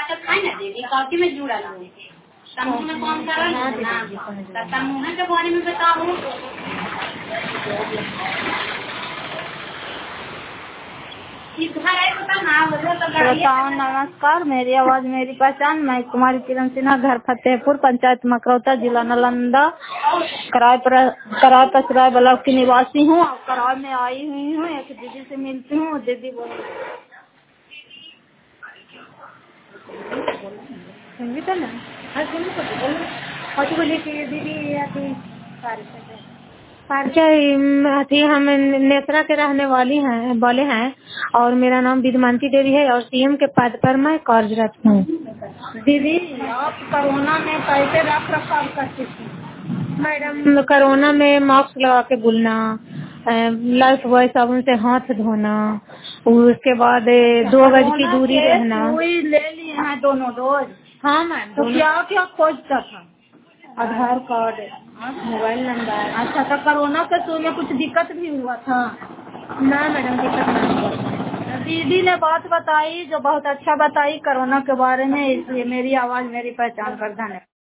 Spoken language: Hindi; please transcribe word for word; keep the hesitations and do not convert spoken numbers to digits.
तो खाए ना दीदी, कॉफी में जुड़ा ना समूह में कौन सा रहा ना समूह के बारे में बताओ। श्रोताओं नमस्कार, मेरी आवाज मेरी पहचान। मैं कुमारी किरण सिन्हा, घर फतेहपुर, पंचायत मकरौता, जिला नालंदा, कराए पर कराए पसराय ब्लॉक की निवासी हूँ। और कराए में आई हुई हूँ, एक दीदी से मिलती हूँ। दीदी बोलो दीदी परिचय। हम नेत्रा के रहने वाली हैं वाले हैं और मेरा नाम विद्यमानती देवी है और सीएम के पद पर मैं कार्यरत हूँ। दीदी आप कोरोना में कैसे रख रखाव करती थी? मैडम कोरोना में मास्क लगा के बुलना, लाइफ बॉय साबुन से हाथ धोना, उसके बाद दो गज की दूरी रहना। ले लिए हैं दोनों डोज? हाँ मैम। तो क्या क्या खोजता था? Aadhaar card, mobile number. अच्छा, तो कोरोना के सुई में कुछ दिक्कत भी हुआ था? ना मैडम, दिक्कत नहीं हुआ। दीदी ने बात बताई जो बहुत अच्छा बताई कोरोना के बारे में, इसलिए मेरी आवाज मेरी पहचान कर धन्यवाद।